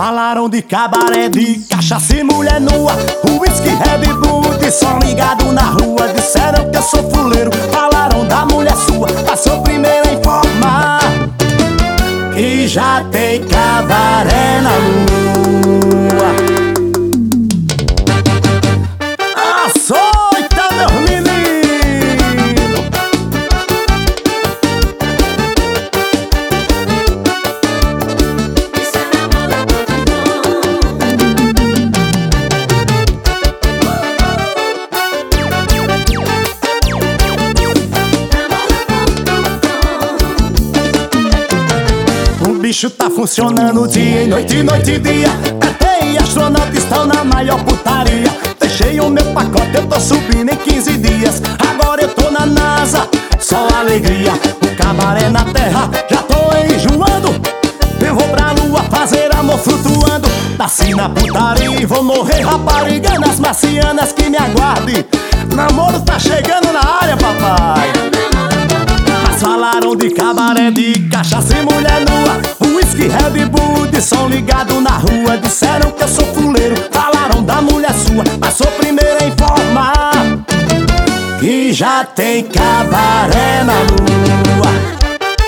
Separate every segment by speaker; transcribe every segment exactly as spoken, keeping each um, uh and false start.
Speaker 1: Falaram de cabaré, de cachaça e mulher nua, whisky, Red Bull, de som ligado na rua. Disseram que eu sou fuleiro, falaram da mulher sua, mas sou o primeiro a informar que já tem cabaré na lua. Açoita, meus meninos! O bicho tá funcionando dia e noite, noite e dia. E T e astronautas estão na maior putaria. Fechei o meu pacote, eu tô subindo em quinze dias. Agora eu tô na NASA, só alegria. O cabaré na terra, já tô enjoando. Eu vou pra lua fazer amor flutuando. Nasci na putaria e vou morrer rapariga. Nas marcianas que me aguarde. Namoro tá chegando na área, papai. Mas falaram de cabaré, de cachaça e mulher nua, whisky, Red Bull, de som ligado na rua. Disseram que eu sou fuleiro, falaram da mulher sua, mas sou o primeiro a informar que já tem cabaré na lua.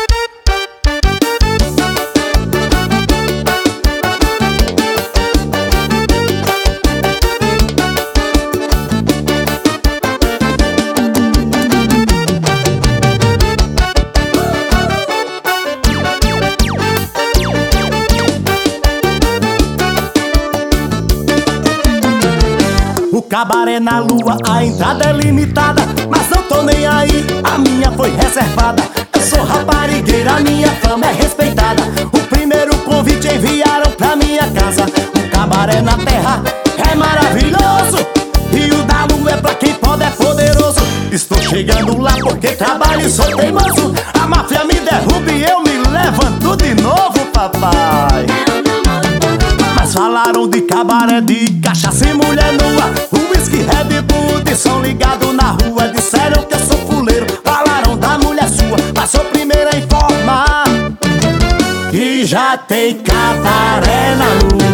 Speaker 1: O cabaré na lua, a entrada é limitada, mas não tô nem aí, a minha foi reservada. Eu sou raparigueira, a minha fama é respeitada. O primeiro convite enviaram pra minha casa. O cabaré na terra é maravilhoso, e o da lua é pra quem pode, é poderoso. Estou chegando lá porque trabalho e sou teimoso. A máfia me derruba e eu me levanto de novo, papai. Mas falaram de cabaré, de cachaça e mulher nua, whisky, Red Bull, de som ligado na rua. Disseram que eu sou fuleiro, falaram da mulher sua, mas sou o primeiro a informar que já tem cabaré na lua.